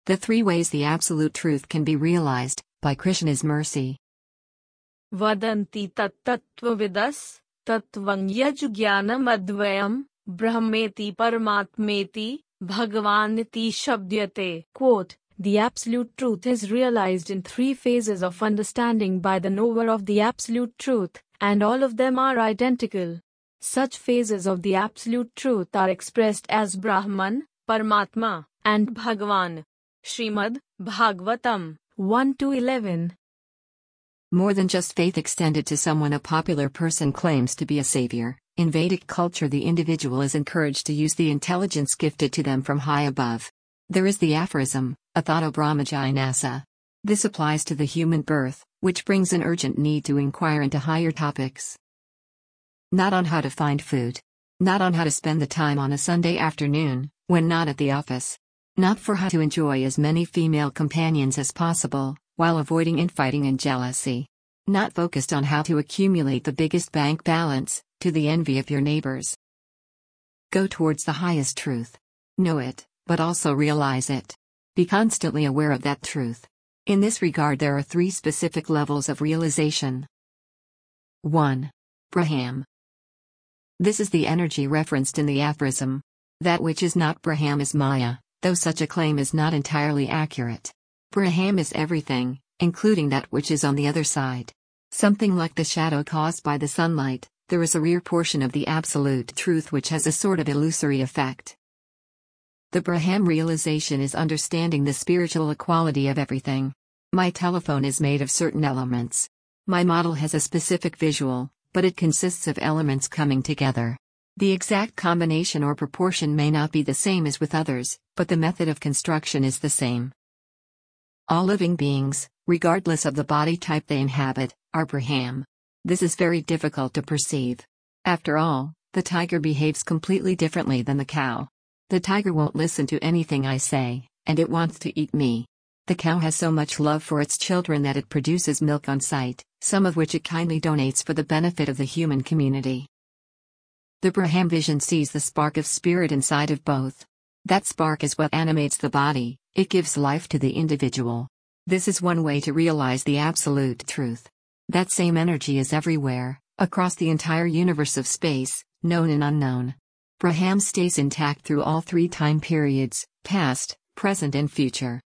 The 3 ways the absolute truth can be realized, by Krishna's mercy. Vadanti tattvavidas, tattvang yajnanam advayam, brahmeti paramatmeti, bhagavaniti shabdyate. Quote, the absolute truth is realized in 3 phases of understanding by the knower of the absolute truth, and all of them are identical. Such phases of the absolute truth are expressed as Brahman, Paramatma, and Bhagavan. Srimad Bhagavatam 1-11. More than just faith extended to someone a popular person claims to be a savior. In Vedic culture, the individual is encouraged to use the intelligence gifted to them from high above. There is the aphorism, Athato Brahmajinasa. This applies to the human birth, which brings an urgent need to inquire into higher topics. Not on how to find food. Not on how to spend the time on a Sunday afternoon, when not at the office. Not for how to enjoy as many female companions as possible, while avoiding infighting and jealousy. Not focused on how to accumulate the biggest bank balance, to the envy of your neighbors. Go towards the highest truth. Know it, but also realize it. Be constantly aware of that truth. In this regard, there are 3 specific levels of realization. 1. Braham. This is the energy referenced in the aphorism. That which is not Braham is Maya, though such a claim is not entirely accurate. Braham is everything, including that which is on the other side. Something like the shadow caused by the sunlight, there is a rear portion of the absolute truth which has a sort of illusory effect. The Braham realization is understanding the spiritual equality of everything. My telephone is made of certain elements. My model has a specific visual, but it consists of elements coming together. The exact combination or proportion may not be the same as with others, but the method of construction is the same. All living beings, regardless of the body type they inhabit, are Braham. This is very difficult to perceive. After all, the tiger behaves completely differently than the cow. The tiger won't listen to anything I say, and it wants to eat me. The cow has so much love for its children that it produces milk on sight, some of which it kindly donates for the benefit of the human community. The Braham vision sees the spark of spirit inside of both. That spark is what animates the body, it gives life to the individual. This is one way to realize the absolute truth. That same energy is everywhere, across the entire universe of space, known and unknown. Braham stays intact through all 3 time periods, past, present and future.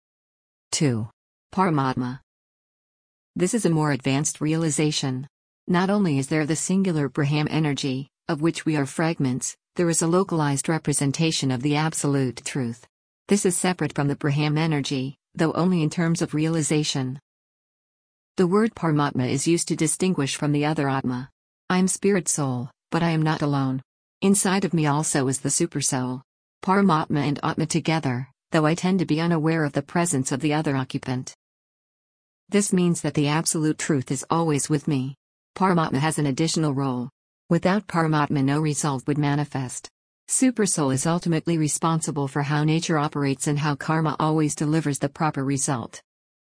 2. Paramatma. This is a more advanced realization. Not only is there the singular Braham energy, of which we are fragments, there is a localized representation of the absolute truth. This is separate from the Braham energy, though only in terms of realization. The word Paramatma is used to distinguish from the other Atma. I am spirit soul, but I am not alone. Inside of me also is the supersoul. Paramatma and Atma together, though I tend to be unaware of the presence of the other occupant. This means that the absolute truth is always with me. Paramatma has an additional role. Without Paramatma, no result would manifest. Supersoul is ultimately responsible for how nature operates and how karma always delivers the proper result.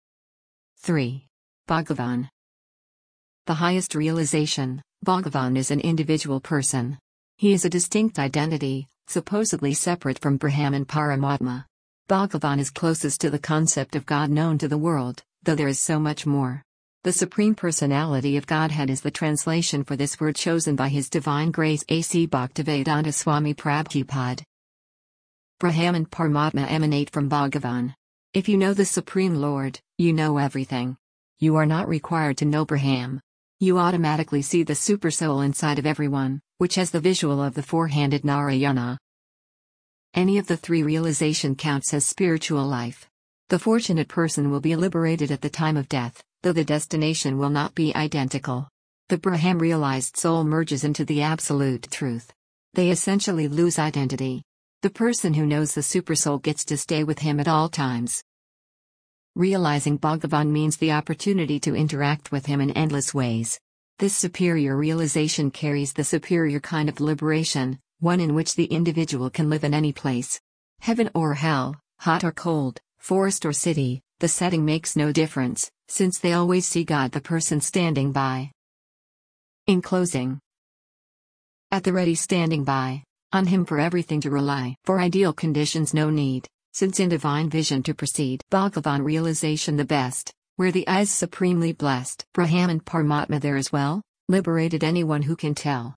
3. Bhagavan. The highest realization, Bhagavan is an individual person. He is a distinct identity, supposedly separate from Braham and Paramatma. Bhagavan is closest to the concept of God known to the world, though there is so much more. The Supreme Personality of Godhead is the translation for this word chosen by His Divine Grace A.C. Bhaktivedanta Swami Prabhupada. Braham and Paramatma emanate from Bhagavan. If you know the Supreme Lord, you know everything. You are not required to know Braham. You automatically see the Supersoul inside of everyone, which has the visual of the four-handed Narayana. Any of the 3 realization counts as spiritual life. The fortunate person will be liberated at the time of death, though the destination will not be identical. The Braham realized soul merges into the absolute truth. They essentially lose identity. The person who knows the Supersoul gets to stay with him at all times. Realizing Bhagavan means the opportunity to interact with him in endless ways. This superior realization carries the superior kind of liberation, one in which the individual can live in any place. Heaven or hell, hot or cold, forest or city, the setting makes no difference, since they always see God the person standing by. In closing, at the ready standing by, on Him for everything to rely. For ideal conditions no need, since in divine vision to proceed. Bhagavan realization the best, where the eyes supremely blessed. Brahman Paramatma there as well, liberated anyone who can tell.